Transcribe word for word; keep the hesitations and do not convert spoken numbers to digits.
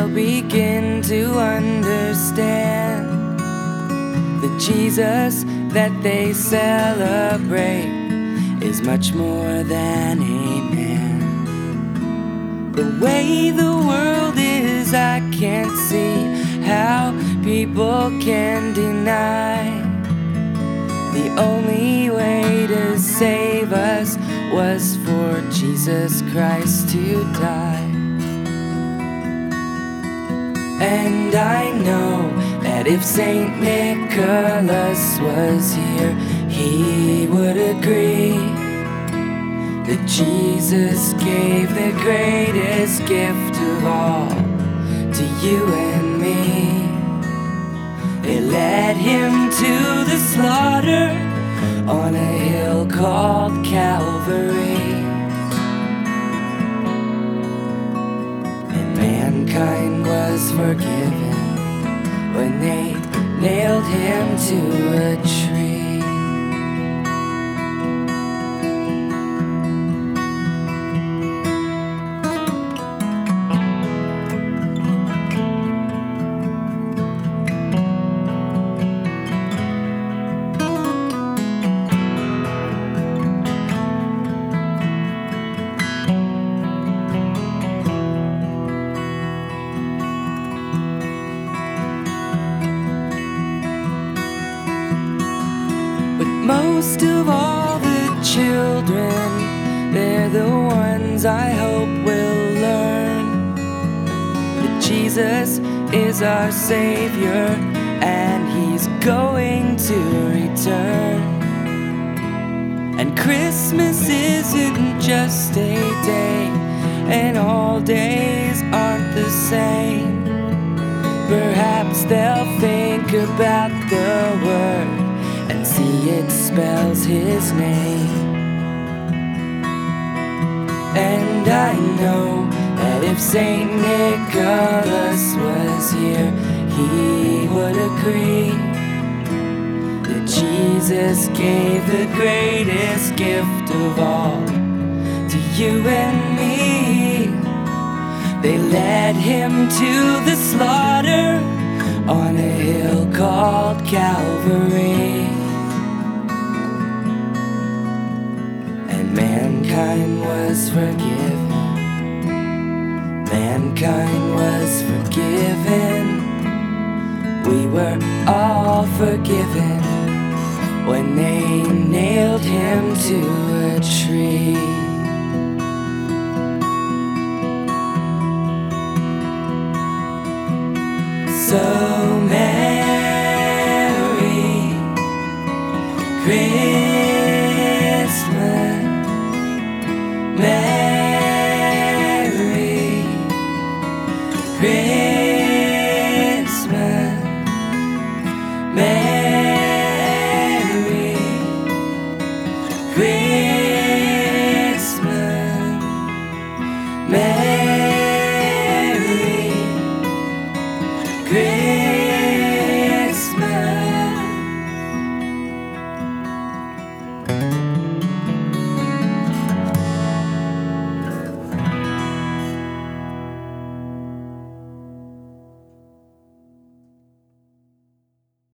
they'll begin to understand the Jesus that they celebrate is much more than a man. The way the world is, I can't see how people can deny. The only way to save us was for Jesus Christ to die. And I know that if Saint Nicholas was here, he would agree that Jesus gave the greatest gift of all to you and me. They led him to the slaughter on a hill called Calvary, and mankind was forgiven when they nailed him to a tree. Most of all the children, they're the ones I hope will learn that Jesus is our Savior and He's going to return. And Christmas isn't just a day, and all days aren't the same. Perhaps they'll think about the word and see it spells his name. And I know that if Saint Nicholas was here, he would agree that Jesus gave the greatest gift of all to you and me. They led him to the slaughter on a hill called Calvary, and mankind was forgiven. Mankind was forgiven. We were all forgiven when they nailed him to a tree. So Mary, Christ